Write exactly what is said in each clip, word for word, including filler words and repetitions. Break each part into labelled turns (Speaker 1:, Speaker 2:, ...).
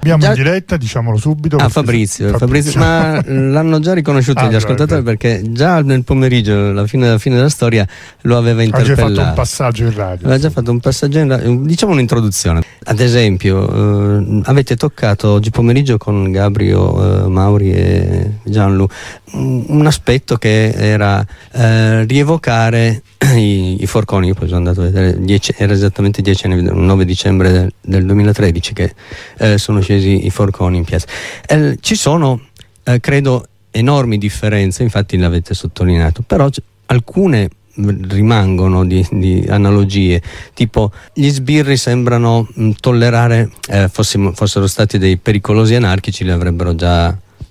Speaker 1: Abbiamo
Speaker 2: già...
Speaker 1: in diretta, diciamolo subito.
Speaker 2: Ah, Fabrizio, Fabrizio, Fabrizio, ma l'hanno già riconosciuto ah, gli ascoltatori, perché già nel pomeriggio, alla fine, alla fine della storia, lo aveva interpellato.
Speaker 1: Ha già fatto un passaggio in radio.
Speaker 2: Aveva già fatto un passaggio in radio, diciamo un'introduzione. Ad esempio, eh, avete toccato oggi pomeriggio con Gabrio, eh, Mauri e Gianlu un aspetto che era eh, rievocare i, i forconi. Io poi sono andato a vedere, dieci, era esattamente dieci anni, nove dicembre del, del duemilatredici che eh, sono scesi i forconi in piazza. Eh, ci sono, eh, credo, enormi differenze, infatti l'avete sottolineato, però alcune rimangono di, di analogie, tipo gli sbirri sembrano mh, tollerare, eh, fossimo, fossero stati dei pericolosi anarchici, li avrebbero già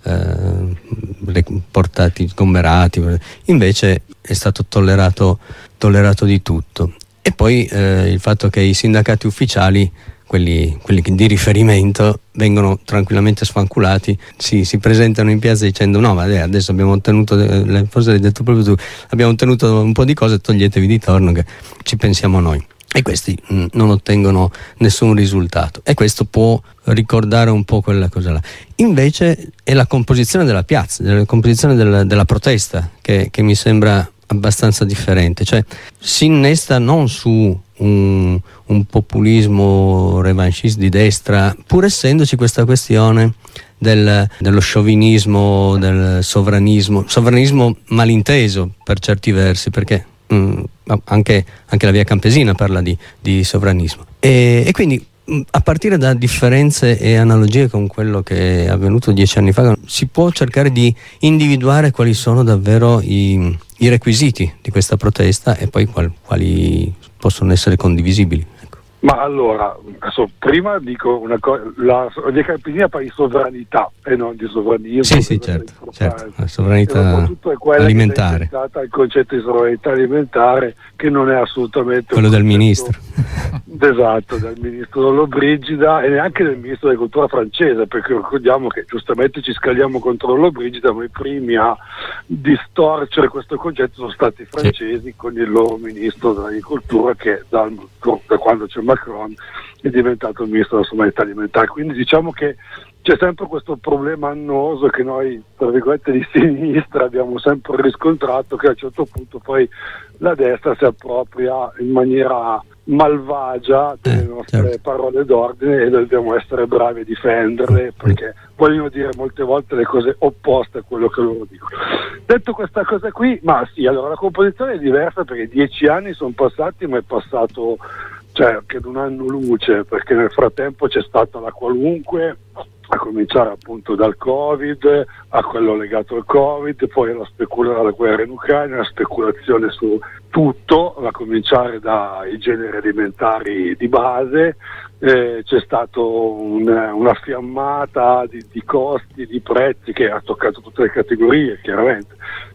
Speaker 2: eh, portati sgomberati, invece è stato tollerato, tollerato di tutto. E poi eh, il fatto che i sindacati ufficiali, quelli, quelli di riferimento, vengono tranquillamente sfanculati, si, si presentano in piazza dicendo no, ma adesso abbiamo ottenuto, forse l'hai detto proprio tu, abbiamo ottenuto un po' di cose, toglietevi di torno che ci pensiamo noi. E questi mh, non ottengono nessun risultato, e questo può ricordare un po' quella cosa là. Invece è la composizione della piazza, la composizione della, della protesta che, che mi sembra abbastanza differente, cioè si innesta non su un, un populismo revanchista di destra, pur essendoci questa questione del, dello sciovinismo, del sovranismo, sovranismo malinteso per certi versi, perché mh, anche, anche la via Campesina parla di, di sovranismo, e, e quindi a partire da differenze e analogie con quello che è avvenuto dieci anni fa, si può cercare di individuare quali sono davvero i, i requisiti di questa protesta e poi qual, quali possono essere condivisibili. Ecco.
Speaker 3: Ma allora, adesso, prima dico una cosa, la via Campesina parla di sovranità e non di sovranismo.
Speaker 2: Sì, sì, certo, certo, la sovranità alimentare.
Speaker 3: È il concetto di sovranità alimentare, che non è assolutamente
Speaker 2: quello del ministro.
Speaker 3: Esatto, del ministro Lollobrigida e neanche del ministro della cultura francese, perché ricordiamo che giustamente ci scaldiamo contro Lollobrigida, ma i primi a distorcere questo concetto sono stati i francesi, sì, con il loro ministro dell'agricoltura che dal, da quando c'è Macron è diventato il ministro della sovranità alimentare. Quindi diciamo che c'è sempre questo problema annoso che noi, tra virgolette, di sinistra abbiamo sempre riscontrato, che a un certo punto poi la destra si appropria in maniera malvagia delle
Speaker 2: eh,
Speaker 3: nostre
Speaker 2: certo.
Speaker 3: parole d'ordine, e dobbiamo essere bravi a difenderle, perché vogliono dire molte volte le cose opposte a quello che loro dicono. Detto questa cosa qui, ma sì, allora la composizione è diversa, perché dieci anni sono passati, ma è passato, cioè, che un anno luce, perché nel frattempo c'è stata la qualunque, a cominciare appunto dal Covid, a quello legato al Covid, poi alla, specula- alla guerra in Ucraina, la speculazione su tutto, a cominciare dai generi alimentari di base, eh, c'è stato un, una fiammata di, di costi, di prezzi che ha toccato tutte le categorie, chiaramente.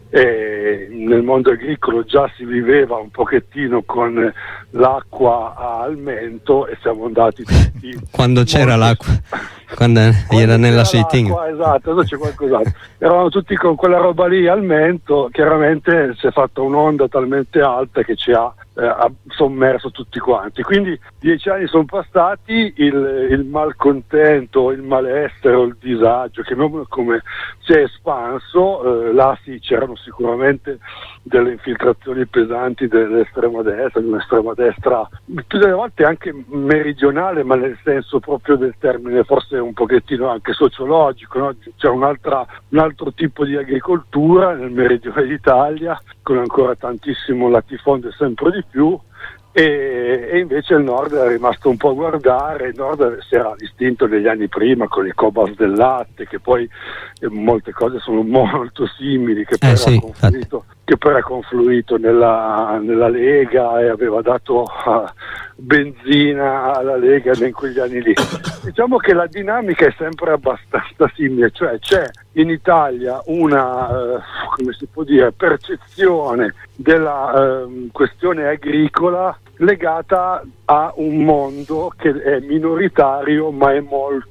Speaker 3: E nel mondo agricolo già si viveva un pochettino con l'acqua al mento, e siamo andati tutti
Speaker 2: quando c'era l'acqua, quando, quando era nella seiting,
Speaker 3: esatto, adesso c'è qualcos'altro, eravamo tutti con quella roba lì al mento, chiaramente si è fatta un'onda talmente alta che ci ha eh, ha sommerso tutti quanti. Quindi dieci anni sono passati, il, il malcontento, il malessere o il disagio, chiamiamolo come, si è espanso. Eh, là sì, c'erano sicuramente delle infiltrazioni pesanti dell'estrema destra, di un'estrema destra tutte le volte anche meridionale, ma nel senso proprio del termine, forse un pochettino anche sociologico, no? C'è un'altra, un altro tipo di agricoltura nel meridione d'Italia, con ancora tantissimo latifondio e sempre di più, e, e invece il nord è rimasto un po' a guardare. Il nord si era distinto negli anni prima con il Cobas del latte, che poi eh, molte cose sono molto simili, che poi
Speaker 2: eh,
Speaker 3: era
Speaker 2: sì,
Speaker 3: confluito, che poi era confluito nella, nella Lega e aveva dato uh, benzina alla Lega in quegli anni lì. Diciamo che la dinamica è sempre abbastanza simile, cioè c'è in Italia una, uh, come si può dire, percezione della uh, questione agricola legata a un mondo che è minoritario ma è molto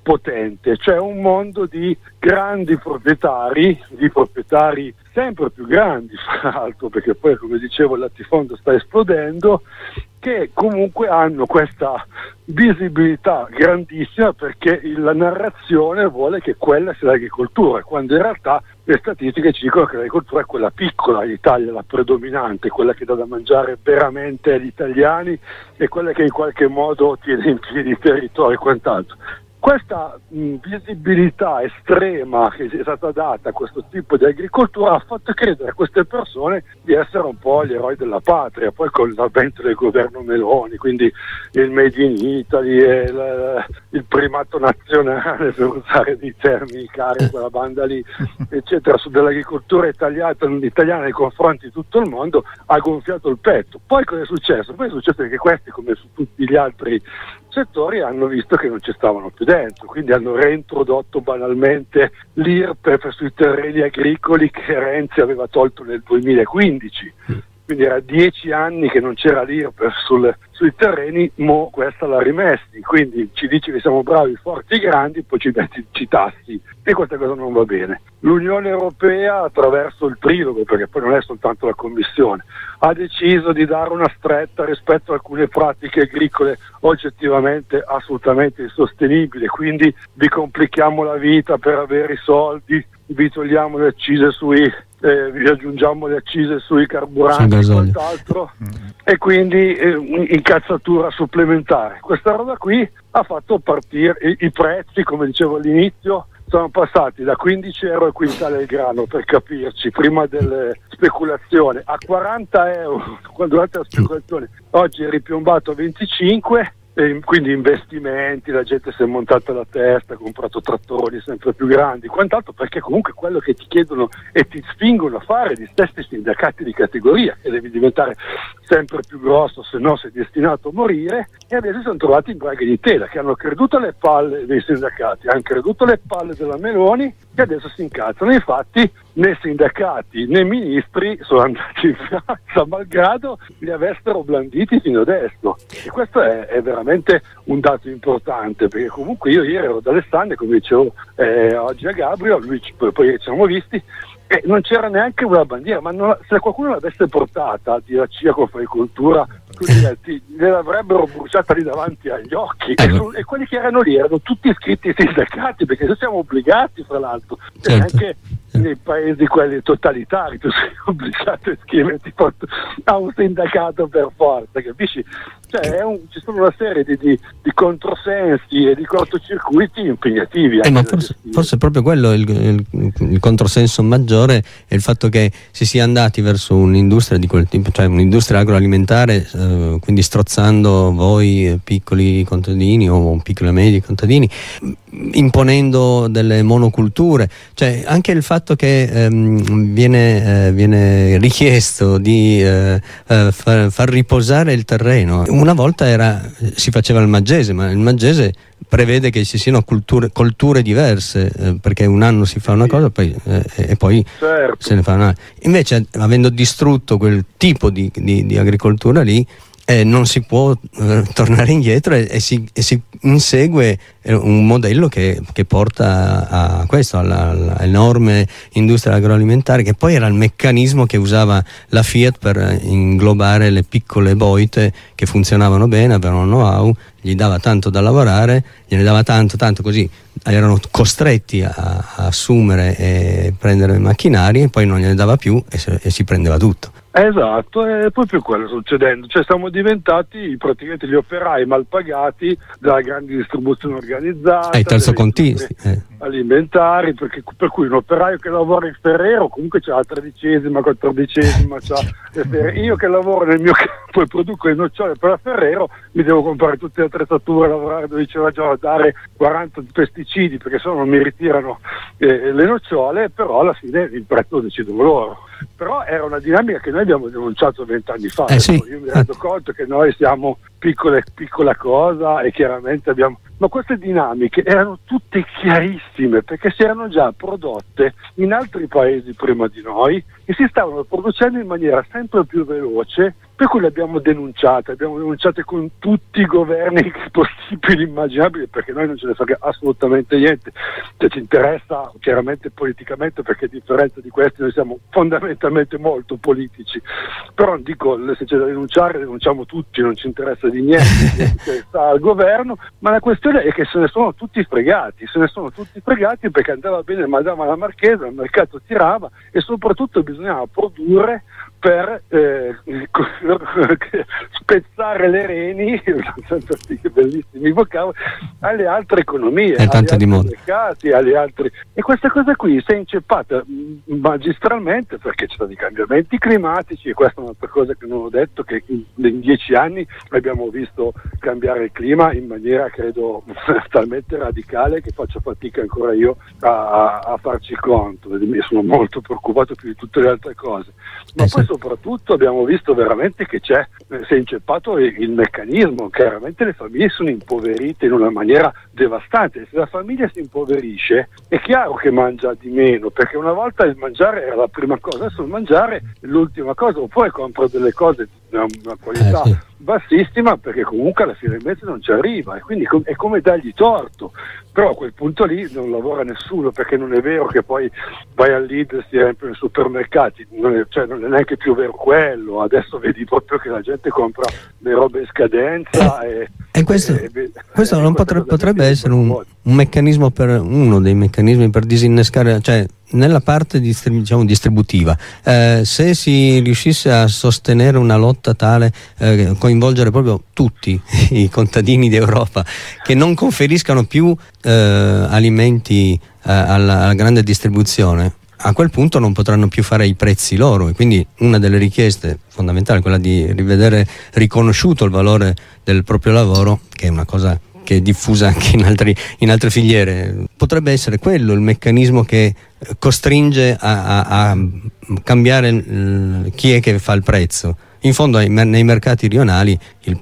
Speaker 3: potente, cioè un mondo di grandi proprietari, di proprietari sempre più grandi fra l'altro, perché poi come dicevo il latifondo sta esplodendo, che comunque hanno questa visibilità grandissima perché la narrazione vuole che quella sia l'agricoltura, quando in realtà le statistiche ci dicono che l'agricoltura è quella piccola in Italia, la predominante, quella che dà da mangiare veramente agli italiani e quella che in qualche modo tiene in piedi i territori e quant'altro. Questa mh, visibilità estrema che è stata data a questo tipo di agricoltura ha fatto credere a queste persone di essere un po' gli eroi della patria, poi con l'avvento del governo Meloni, quindi il Made in Italy e il, il primato nazionale, per usare dei termini cari, quella banda lì, eccetera, su dell'agricoltura italiana, italiana nei confronti di tutto il mondo, ha gonfiato il petto. Poi cosa è successo? Poi è successo che questi, come su tutti gli altri settori, hanno visto che non ci stavano più dentro, quindi hanno reintrodotto banalmente l'I R P E F sui terreni agricoli che Renzi aveva tolto nel duemilaquindici. Quindi era dieci anni che non c'era l'I R P E F sul, sui terreni, mo questa l'ha rimessi, quindi ci dice che siamo bravi, forti e grandi, poi ci metti i tassi e questa cosa non va bene. L'Unione Europea, attraverso il trilogo, perché poi non è soltanto la Commissione, ha deciso di dare una stretta rispetto a alcune pratiche agricole oggettivamente assolutamente insostenibili, quindi vi complichiamo la vita per avere i soldi, vi togliamo le accise sui eh, vi aggiungiamo le accise sui carburanti e quant'altro, e quindi eh, incazzatura supplementare. Questa roba qui ha fatto partire i, i prezzi, come dicevo all'inizio, sono passati da quindici euro al quintale il grano, per capirci, prima delle speculazioni, a quaranta euro durante la speculazione. Oggi è ripiombato a venticinque, e quindi investimenti, la gente si è montata la testa, ha comprato trattori sempre più grandi, quant'altro, perché comunque quello che ti chiedono e ti spingono a fare gli stessi sindacati di categoria, che devi diventare sempre più grosso, se no sei destinato a morire, e adesso si sono trovati in braghe di tela, che hanno creduto alle palle dei sindacati, hanno creduto alle palle della Meloni, che adesso si incazzano. Infatti né sindacati né ministri sono andati in piazza, malgrado li avessero blanditi fino adesso, e questo è, è veramente un dato importante, perché comunque io ieri ero ad Alessandria, come dicevo eh, oggi a Gabrio, lui poi, poi ci siamo visti, e non c'era neanche una bandiera, ma non, se qualcuno l'avesse portata di la C I A Confagricoltura, gliel'avrebbero bruciata lì davanti agli occhi, eh, e, su, e quelli che erano lì erano tutti iscritti ai sindacati, perché noi siamo obbligati, fra l'altro, certo. E anche nei paesi quelli totalitari tu sei obbligato a iscriverti a un sindacato per forza, capisci? Cioè è un, ci sono una serie di, di, di controsensi e di cortocircuiti impegnativi.
Speaker 2: Eh, ma forse, forse proprio quello il, il, il controsenso maggiore è il fatto che si sia andati verso un'industria di quel tipo, cioè un'industria agroalimentare, eh, quindi strozzando voi piccoli contadini o piccoli e medi contadini, imponendo delle monoculture, cioè anche il fatto che ehm, viene, eh, viene richiesto di eh, eh, far, far riposare il terreno. Una volta era, si faceva il maggese, ma il maggese prevede che ci siano culture, colture diverse, eh, perché un anno si fa una cosa poi, eh, e poi certo. se ne fa un'altra. Invece, avendo distrutto quel tipo di, di, di agricoltura lì, Eh, non si può eh, tornare indietro e, e, si, e si insegue eh, un modello che, che porta a, a questo, alla, alla enorme industria agroalimentare, che poi era il meccanismo che usava la Fiat per inglobare le piccole boite che funzionavano bene, avevano know-how, gli dava tanto da lavorare, gliene dava tanto, tanto così erano costretti a, a assumere e prendere macchinari, e poi non gliene dava più e, se, e si prendeva tutto.
Speaker 3: Esatto, è proprio quello sta succedendo, cioè siamo diventati praticamente gli operai mal pagati della grande distribuzione organizzata,
Speaker 2: ai terzocontisti eh.
Speaker 3: alimentari, perché, per cui un operaio che lavora in Ferrero comunque c'ha la tredicesima, quattordicesima, c'ha io che lavoro nel mio campo e produco le nocciole per la Ferrero mi devo comprare tutte le attrezzature, lavorare dodici ore al giorno, dare quaranta pesticidi perché sennò non mi ritirano eh, le nocciole, però alla fine il prezzo lo decidono loro. Però era una dinamica che noi abbiamo denunciato vent'anni fa.
Speaker 2: Eh sì.
Speaker 3: Io mi rendo conto che noi siamo piccole, piccola cosa e chiaramente abbiamo, ma queste dinamiche erano tutte chiarissime perché si erano già prodotte in altri paesi prima di noi e si stavano producendo in maniera sempre più veloce per cui le abbiamo denunciate, abbiamo denunciate con tutti i governi possibili e immaginabili, perché noi non ce ne frega assolutamente niente, cioè, ci interessa chiaramente politicamente, perché a differenza di questi noi siamo fondamentalmente molto politici, però dico, se c'è da denunciare denunciamo tutti, non ci interessa di niente che sta al governo, ma la questione è che se ne sono tutti fregati, se ne sono tutti fregati perché andava bene Madama la Marchesa, il mercato tirava e soprattutto bisognava produrre per eh, spezzare le reni, bellissimi vocaboli, alle altre economie,
Speaker 2: agli altri
Speaker 3: mercati, agli altri. E questa cosa qui si è inceppata magistralmente perché ci sono i cambiamenti climatici, e questa è un'altra cosa che non ho detto, che in, in dieci anni abbiamo visto cambiare il clima in maniera credo talmente radicale che faccio fatica ancora io a, a farci conto, e sono molto preoccupato più di tutte le altre cose. Ma eh poi sì. Soprattutto abbiamo visto veramente che c'è, si è inceppato il, il meccanismo, chiaramente le famiglie sono impoverite in una maniera devastante. Se la famiglia si impoverisce è chiaro che mangia di meno, perché una volta il mangiare era la prima cosa, adesso il mangiare è l'ultima cosa, oppure compro delle cose di una, una qualità eh sì. bassissima, perché comunque alla fine del mese non ci arriva, e quindi è come dargli torto. Però a quel punto lì non lavora nessuno, perché non è vero che poi vai al Lidl, si riempiono i supermercati, non è, cioè non è neanche più vero quello. Adesso vedi proprio che la gente compra le robe in scadenza e,
Speaker 2: e questo,
Speaker 3: e,
Speaker 2: questo
Speaker 3: e
Speaker 2: non potrebbe, potrebbe essere un, un meccanismo per uno dei meccanismi per disinnescare, cioè nella parte distrib- diciamo, distributiva, eh, se si riuscisse a sostenere una lotta tale, eh, coinvolgere proprio tutti i contadini d'Europa che non conferiscano più eh, alimenti eh, alla, alla grande distribuzione, a quel punto non potranno più fare i prezzi loro, e quindi una delle richieste fondamentali è quella di rivedere riconosciuto il valore del proprio lavoro, che è una cosa che è diffusa anche in, altri, in altre filiere. Potrebbe essere quello il meccanismo che costringe a, a, a cambiare il, chi è che fa il prezzo. In fondo ai, nei mercati rionali il,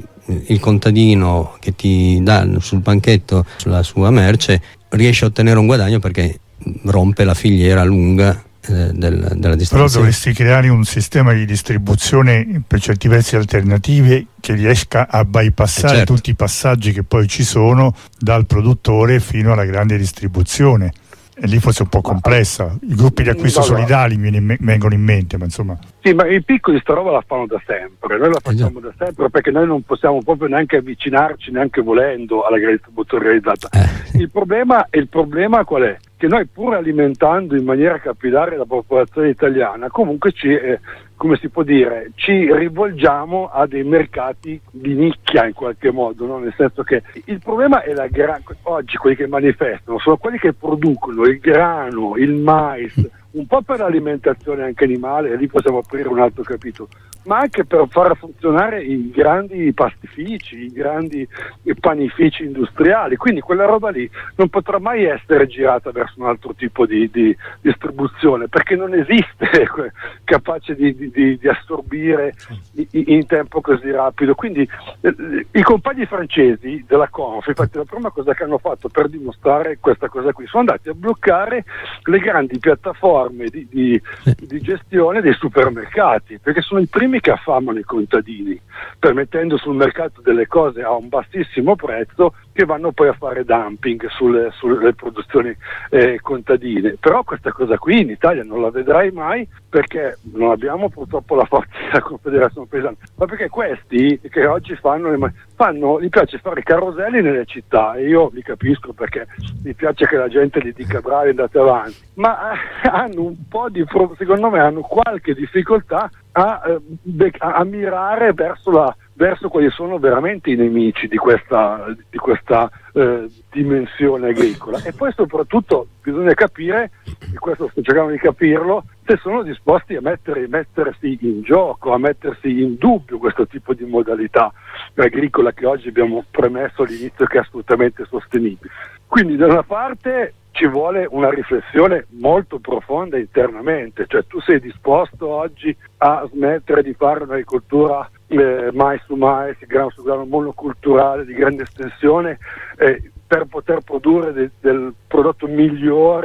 Speaker 2: il contadino che ti dà sul banchetto la sua merce riesce a ottenere un guadagno perché rompe la filiera lunga eh, del, della distribuzione.
Speaker 1: Però dovresti creare un sistema di distribuzione per certi versi alternativi che riesca a bypassare eh certo. tutti i passaggi che poi ci sono dal produttore fino alla grande distribuzione. E lì forse è un po' complessa. I gruppi di acquisto no, solidali mi vengono in mente, ma insomma.
Speaker 3: Sì, ma i piccoli sta roba la fanno da sempre, noi la facciamo eh da sempre perché noi non possiamo proprio neanche avvicinarci, neanche volendo, alla distribuzione realizzata. Eh. Il problema, il problema qual è? Che noi, pur alimentando in maniera capillare la popolazione italiana, comunque ci, eh, come si può dire, ci rivolgiamo a dei mercati di nicchia in qualche modo, no? Nel senso che il problema è la gra- oggi quelli che manifestano sono quelli che producono il grano, il mais, un po' per l'alimentazione anche animale, e lì possiamo aprire un altro capitolo, ma anche per far funzionare i grandi pastifici, i grandi panifici industriali. Quindi quella roba lì non potrà mai essere girata verso un altro tipo di, di distribuzione, perché non esiste capace di, di, di assorbire in tempo così rapido. Quindi eh, i compagni francesi della Conf, infatti la prima cosa che hanno fatto per dimostrare questa cosa qui, sono andati a bloccare le grandi piattaforme Di, di, di gestione dei supermercati, perché sono i primi che affamano i contadini, permettendo sul mercato delle cose a un bassissimo prezzo che vanno poi a fare dumping sulle, sulle produzioni eh, contadine. Però questa cosa qui in Italia non la vedrai mai, perché non abbiamo purtroppo la forza della Confederazione Pesante, ma perché questi che oggi fanno, le, fanno gli piace fare i caroselli nelle città, e io li capisco perché mi piace che la gente gli dica bravi, andate avanti, ma eh, hanno un po' di, secondo me hanno qualche difficoltà a, eh, a mirare verso la verso quali sono veramente i nemici di questa, di questa eh, dimensione agricola. E poi soprattutto bisogna capire, e questo sto cercando di capirlo, se sono disposti a mettere, mettersi in gioco, a mettersi in dubbio questo tipo di modalità agricola che oggi abbiamo premesso all'inizio che è assolutamente sostenibile. Quindi da una parte ci vuole una riflessione molto profonda internamente, cioè tu sei disposto oggi a smettere di fare un'agricoltura eh, mais su mais, grano su grano monoculturale di grande estensione eh, per poter produrre de- del prodotto migliore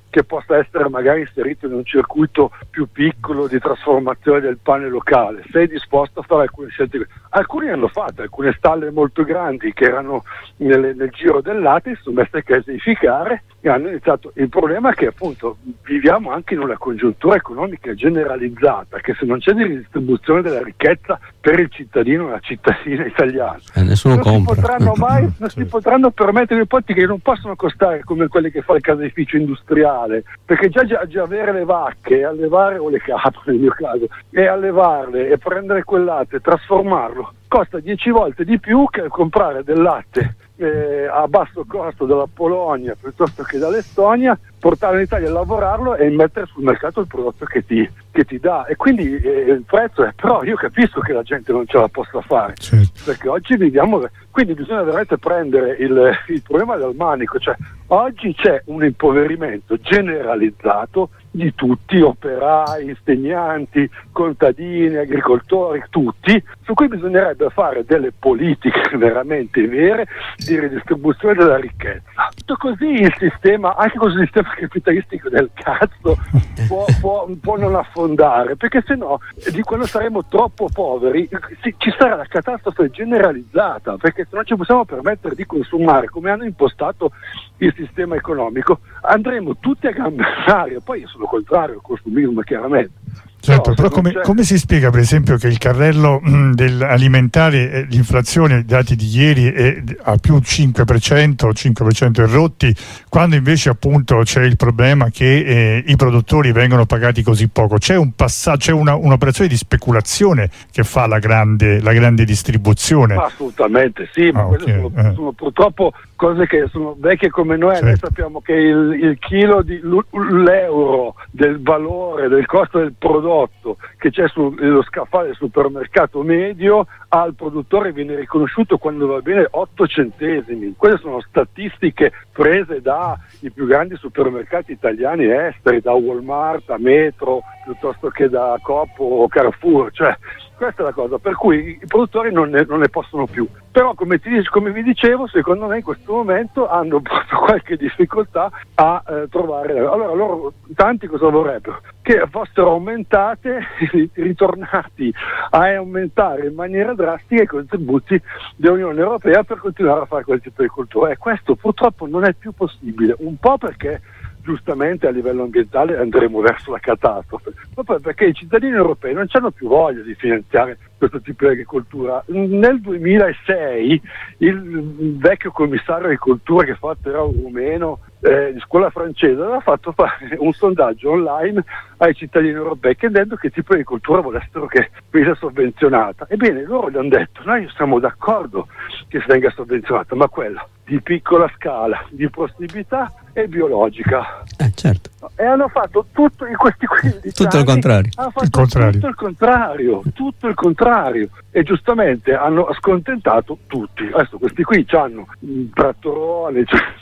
Speaker 3: che possa essere magari inserito in un circuito più piccolo di trasformazione del pane locale. Sei disposto a fare alcune scelte? Alcuni hanno fatto, alcune stalle molto grandi che erano nel, nel giro del latte si sono messe a gasificare e hanno iniziato. Il problema è che appunto viviamo anche in una congiuntura economica generalizzata, che se non c'è di ridistribuzione della ricchezza per il cittadino e la cittadina italiana,
Speaker 2: eh, nessuno
Speaker 3: non
Speaker 2: compra.
Speaker 3: si potranno mai, non si potranno permettere ipotetiche che non possono costare come quelli che fa il caseificio industriale, perché già, già, già avere le vacche, allevare, o le capre nel mio caso, e allevarle e prendere quel latte e trasformarlo costa dieci volte di più che comprare del latte eh, a basso costo dalla Polonia piuttosto che dall'Estonia, portarlo in Italia a lavorarlo e mettere sul mercato il prodotto che ti, che ti dà. E quindi eh, il prezzo è, però io capisco che la gente non ce la possa fare, certo, perché oggi viviamo, quindi bisogna veramente prendere il, il problema dal manico, cioè oggi c'è un impoverimento generalizzato di tutti, operai, insegnanti, contadini, agricoltori, tutti, su cui bisognerebbe fare delle politiche veramente vere di ridistribuzione della ricchezza. Tutto così il sistema, anche questo sistema capitalistico del cazzo, può, può, può non affondare, perché se no, di quando saremo troppo poveri, ci, ci sarà la catastrofe generalizzata, perché se non ci possiamo permettere di consumare come hanno impostato il sistema economico, andremo tutti a gambe all'aria. Poi io sono contrario al consumismo, chiaramente.
Speaker 1: Certo, però, però come, come si spiega per esempio che il carrello mh, dell'alimentare, eh, l'inflazione, i dati di ieri, è a più cinque per cento, cinque per cento rotti, quando invece appunto c'è il problema che eh, i produttori vengono pagati così poco? C'è un passaggio, c'è una, un'operazione di speculazione che fa la grande, la grande distribuzione?
Speaker 3: Assolutamente sì, ma
Speaker 1: ah,
Speaker 3: queste
Speaker 1: okay.
Speaker 3: sono,
Speaker 1: eh.
Speaker 3: sono purtroppo cose che sono vecchie come noi. Certo. Noi sappiamo che il, il chilo di l'euro del valore del costo del prodotto che c'è sullo scaffale del supermercato medio al produttore viene riconosciuto, quando va bene, otto centesimi. Queste sono statistiche prese dai più grandi supermercati italiani e esteri, da Walmart a Metro piuttosto che da Coop o Carrefour, cioè questa è la cosa, per cui i produttori non ne, non ne possono più. Però come, ti, come vi dicevo, secondo me in questo momento hanno proprio qualche difficoltà a eh, trovare. Allora loro tanti cosa vorrebbero? Che fossero aumentate, ritornati a aumentare in maniera drastica i contributi dell'Unione Europea per continuare a fare quel tipo di cultura, e questo purtroppo non è più possibile, un po' perché giustamente a livello ambientale andremo verso la catastrofe, ma poi perché i cittadini europei non hanno più voglia di finanziare questo tipo di agricoltura. Nel duemilasei il vecchio commissario agricoltura, che fa era un rumeno eh, di scuola francese, aveva fatto fare un sondaggio online ai cittadini europei chiedendo che tipo di agricoltura volessero che venisse sovvenzionata. Ebbene, loro gli hanno detto: noi siamo d'accordo che si venga sovvenzionata, ma quella di piccola scala, di prossimità e biologica.
Speaker 2: Eh, certo.
Speaker 3: E hanno fatto tutto in questi quindici
Speaker 2: tutto
Speaker 3: anni,
Speaker 2: il contrario.
Speaker 3: hanno fatto
Speaker 1: il contrario.
Speaker 3: tutto il contrario, tutto il contrario, e giustamente hanno scontentato tutti. Adesso questi qui hanno un trattorone,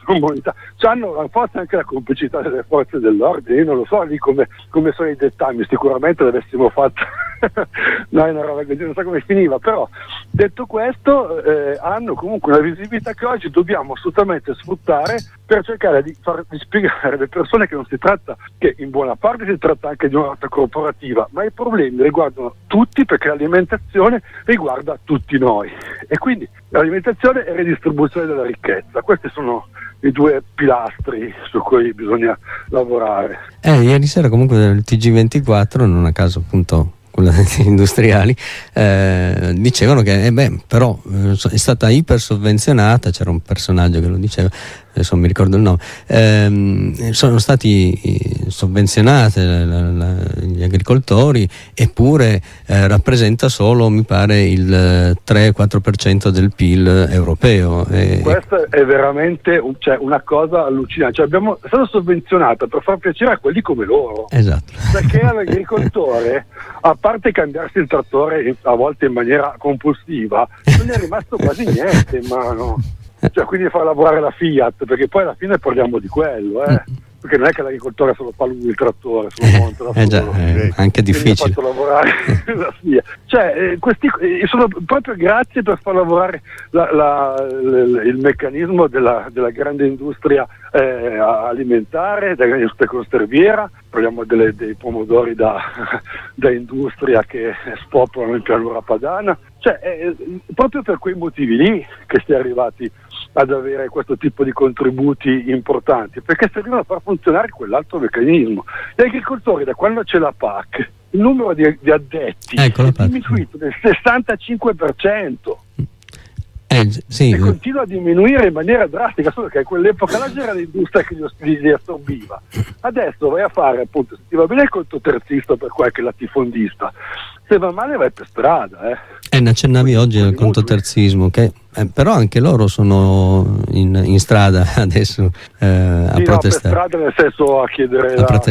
Speaker 3: hanno forse anche la complicità delle forze dell'ordine, io non lo so lì come, come sono i dettagli, sicuramente l'avessimo fatto no, una roba così, non so come finiva, però detto questo eh, hanno comunque una visibilità che oggi dobbiamo assolutamente sfruttare per cercare di, far, di spiegare alle persone che non si tratta, che in buona parte si tratta anche di una lotta corporativa, ma i problemi riguardano tutti, perché l'alimentazione riguarda tutti noi, e quindi l'alimentazione e redistribuzione della ricchezza, questi sono i due pilastri su cui bisogna lavorare.
Speaker 2: Eh, ieri sera comunque il T G ventiquattro, non a caso appunto quella degli industriali, eh, dicevano che eh beh, però eh, è stata iper sovvenzionata, c'era un personaggio che lo diceva, adesso non mi ricordo il nome, ehm, sono stati sovvenzionati gli agricoltori, eppure eh, rappresenta solo, mi pare, il tre quattro per cento del P I L europeo. E...
Speaker 3: Questa è veramente un, cioè, una cosa allucinante, cioè, abbiamo, è stata sovvenzionata per far piacere a quelli come loro,
Speaker 2: esatto,
Speaker 3: perché all'agricoltore, a parte cambiarsi il trattore a volte in maniera compulsiva, non è rimasto quasi niente in mano. Cioè, quindi far lavorare la Fiat, perché poi alla fine parliamo di quello, eh. perché non è che l'agricoltore solo fa lui il trattore, se lo monta da
Speaker 2: eh già,
Speaker 3: solo.
Speaker 2: è anche difficile.
Speaker 3: Fatto lavorare la S I A. Cioè, eh, questi eh, sono proprio grazie per far lavorare la, la, l, il meccanismo della, della grande industria eh, alimentare, della grande industria conserviera. Parliamo delle, dei pomodori da, da industria che spopolano in pianura padana. Cioè, è proprio per quei motivi lì che si è arrivati ad avere questo tipo di contributi importanti, perché servivano a far funzionare quell'altro meccanismo. Gli agricoltori, da quando c'è la P A C, il numero di, di addetti ecco, è diminuito del sessantacinque per cento.
Speaker 2: Eh, sì.
Speaker 3: E continua a diminuire in maniera drastica, solo che a quell'epoca là c'era l'industria che li, li assorbiva. Adesso vai a fare, appunto, se ti va bene il conto terzista per qualche latifondista, se va male vai per strada. Eh,
Speaker 2: eh ne accennavi oggi al contoterzismo, che eh, però anche loro sono in, in strada adesso eh, a
Speaker 3: sì,
Speaker 2: protestare.
Speaker 3: No, per strada nel senso a chiedere
Speaker 2: a
Speaker 3: la,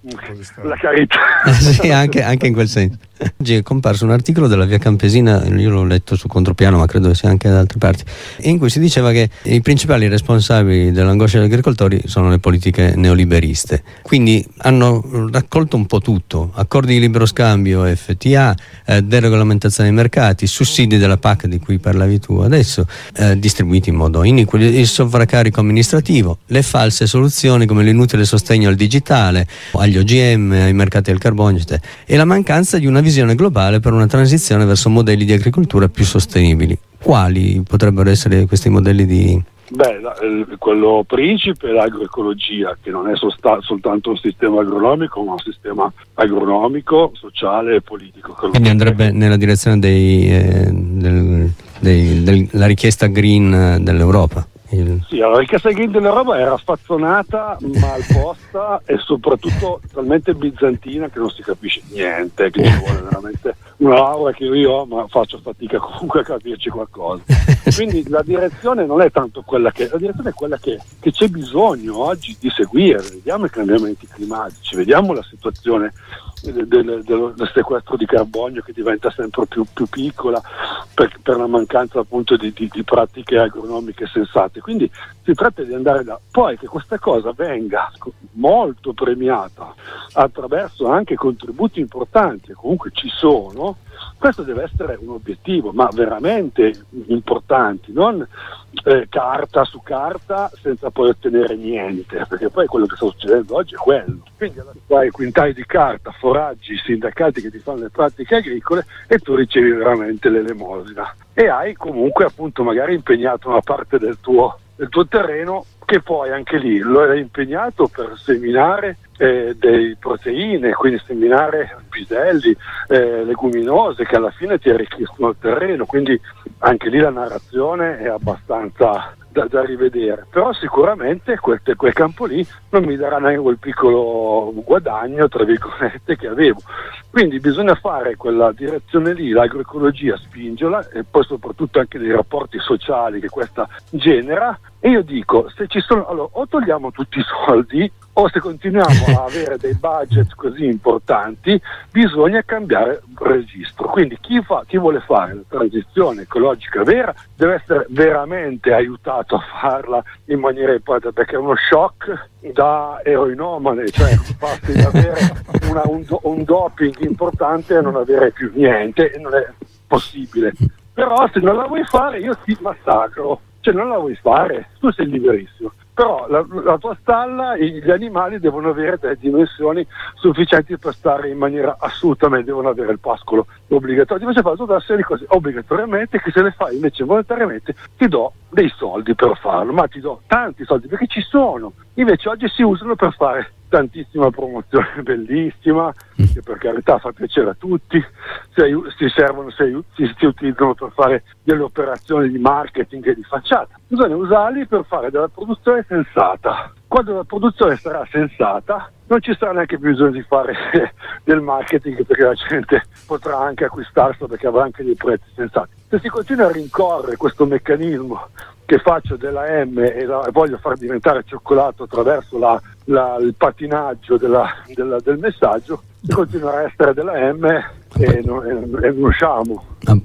Speaker 3: la carità.
Speaker 2: Eh, sì, anche, anche in quel senso. Oggi è comparso un articolo della Via Campesina, io l'ho letto su Contropiano, ma credo sia anche da altre parti, in cui si diceva che i principali responsabili dell'angoscia degli agricoltori sono le politiche neoliberiste. Quindi hanno raccolto un po' tutto: accordi di libero scambio, F T A, eh, deregolamentazione dei mercati, sussidi della P A C di cui parlavi tu adesso, eh, distribuiti in modo iniquo, il sovraccarico amministrativo, le false soluzioni come l'inutile sostegno al digitale, agli O G M, ai mercati del carbonio, eccetera, e la mancanza di una visione globale per una transizione verso modelli di agricoltura più sostenibili. Quali potrebbero essere questi modelli di...
Speaker 3: Beh, la, il, quello principe è l'agroecologia, che non è sosta- soltanto un sistema agronomico, ma un sistema agronomico, sociale e politico.
Speaker 2: Quindi andrebbe nella direzione dei, eh, del, dei, della richiesta green dell'Europa. Il... Sì,
Speaker 3: la richiesta green dell'Europa era sfazzonata, mal posta e soprattutto talmente bizantina che non si capisce niente, che ci vuole veramente una laurea che io ho, ma faccio fatica comunque a capirci qualcosa. Quindi la direzione non è tanto quella che, la direzione è quella che, che c'è bisogno oggi di seguire. Vediamo i cambiamenti climatici, vediamo la situazione del, del, del sequestro di carbonio che diventa sempre più, più piccola per, per la mancanza appunto di, di, di pratiche agronomiche sensate. Quindi si tratta di andare da poi che questa cosa venga molto premiata attraverso anche contributi importanti, e comunque ci sono. Questo deve essere un obiettivo, ma veramente importanti, non eh, carta su carta senza poi ottenere niente, perché poi quello che sta succedendo oggi è quello. Quindi hai quintali di carta, foraggi, sindacati che ti fanno le pratiche agricole e tu ricevi veramente l'elemosina. E hai comunque appunto magari impegnato una parte del tuo, del tuo terreno che poi anche lì lo hai impegnato per seminare eh, dei proteine, quindi seminare piselli, eh, leguminose che alla fine ti arricchiscono il terreno, quindi anche lì la narrazione è abbastanza da, da rivedere, però sicuramente quel, quel campo lì non mi darà neanche quel piccolo guadagno tra virgolette che avevo, quindi bisogna fare quella direzione lì, l'agroecologia, spingerla, e poi soprattutto anche dei rapporti sociali che questa genera. E io dico, se ci sono, allora, o togliamo tutti i soldi, o se continuiamo a avere dei budget così importanti, bisogna cambiare registro. Quindi chi fa, chi vuole fare la transizione ecologica vera deve essere veramente aiutato a farla in maniera importante, perché è uno shock da eroinomane, cioè basti avere una, un, un doping importante e non avere più niente, e non è possibile. Però se non la vuoi fare io ti massacro. Cioè non la vuoi fare, tu sei liberissimo, però la, la tua stalla, gli animali devono avere delle dimensioni sufficienti per stare in maniera assolutamente, devono avere il pascolo obbligatorio, invece fare tutta una serie di cose obbligatoriamente, che se le fai invece volontariamente ti do dei soldi per farlo, ma ti do tanti soldi perché ci sono, invece oggi si usano per fare tantissima promozione bellissima, che per carità fa piacere a tutti, si, si servono, si, si, si utilizzano per fare delle operazioni di marketing e di facciata. Bisogna usarli per fare della produzione sensata. Quando la produzione sarà sensata non ci sarà neanche bisogno di fare del marketing, perché la gente potrà anche acquistarselo perché avrà anche dei prezzi sensati. Se si continua a rincorrere questo meccanismo che faccio della M e la voglio far diventare cioccolato attraverso la, la, il patinaggio della, della, del messaggio, si continuerà a essere della M e non, e non usciamo.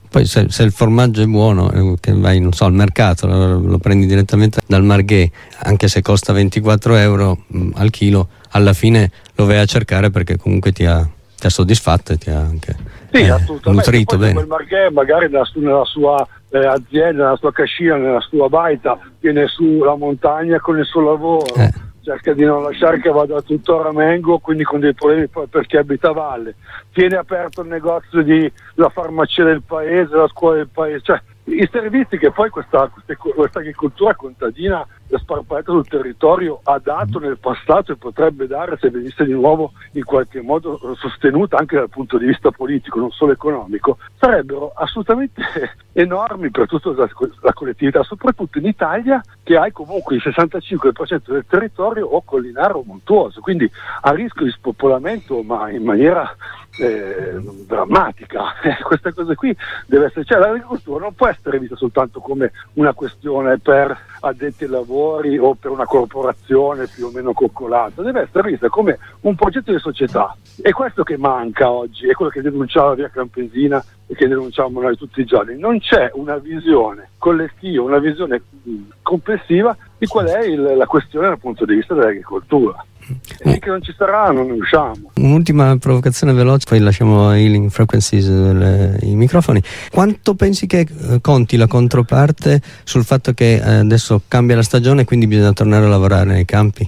Speaker 2: Poi se, se il formaggio è buono, eh, che vai non so al mercato, lo, lo prendi direttamente dal Marghè, anche se costa ventiquattro euro mh, al chilo, alla fine lo vai a cercare perché comunque ti ha, ti ha soddisfatto e ti ha anche
Speaker 3: sì,
Speaker 2: eh,
Speaker 3: assolutamente.
Speaker 2: nutrito
Speaker 3: poi
Speaker 2: bene.
Speaker 3: Quel Marghè magari nella, nella sua eh, azienda, nella sua cascina, nella sua baita, viene sulla montagna con il suo lavoro.
Speaker 2: Eh.
Speaker 3: Cerca di non lasciare che vada tutto a ramengo, quindi con dei problemi poi per chi abita a valle. Tiene aperto il negozio di la farmacia del paese, la scuola del paese, cioè i servizi che poi questa, questa, questa agricoltura contadina sparpagliata sul territorio ha dato nel passato e potrebbe dare se venisse di nuovo in qualche modo sostenuta anche dal punto di vista politico, non solo economico, sarebbero assolutamente enormi per tutta la, la collettività, soprattutto in Italia che hai comunque il sessantacinque per cento del territorio o collinare o montuoso, quindi a rischio di spopolamento ma in maniera eh, drammatica. Queste cose qui deve essere, cioè l'agricoltura non può essere vista soltanto come una questione per addetti ai lavori o per una corporazione più o meno coccolata, deve essere vista come un progetto di società. È questo che manca oggi, è quello che denunciava Via Campesina e che denunciamo noi tutti i giorni. Non c'è una visione collettiva, una visione complessiva di qual è il, la questione dal punto di vista dell'agricoltura. E finché non ci sarà non ne usciamo.
Speaker 2: Un'ultima provocazione veloce, poi lasciamo a Healing Frequencies le, i microfoni. Quanto pensi che eh, conti la controparte sul fatto che eh, adesso cambia la stagione e quindi bisogna tornare a lavorare nei campi?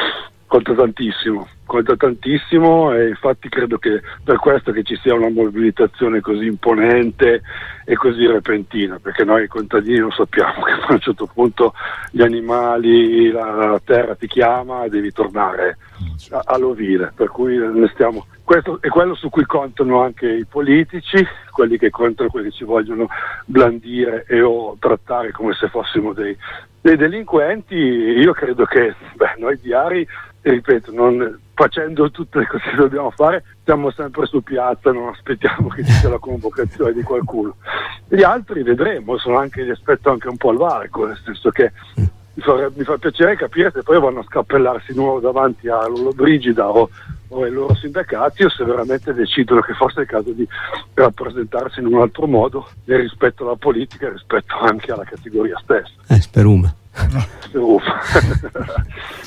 Speaker 3: Conta tantissimo, conta tantissimo e infatti credo che per questo che ci sia una mobilitazione così imponente e così repentina, perché noi contadini non sappiamo che a un certo punto gli animali, la, la terra ti chiama e devi tornare a, all'ovile, per cui ne stiamo. Questo è quello su cui contano anche i politici, quelli che contano, quelli che ci vogliono blandire e o trattare come se fossimo dei, dei delinquenti. Io credo che beh, noi diari, ripeto, non, facendo tutte le cose che dobbiamo fare, siamo sempre su piazza, non aspettiamo che ci sia la convocazione di qualcuno. Gli altri vedremo, sono anche, li aspetto anche un po' al varco, nel senso che mi fa, mi fa piacere capire se poi vanno a scappellarsi di nuovo davanti a Lollobrigida o, o ai loro sindacati o se veramente decidono che forse è il caso di rappresentarsi in un altro modo rispetto alla politica e rispetto anche alla categoria stessa.
Speaker 2: Eh, speruma.
Speaker 3: Speruma.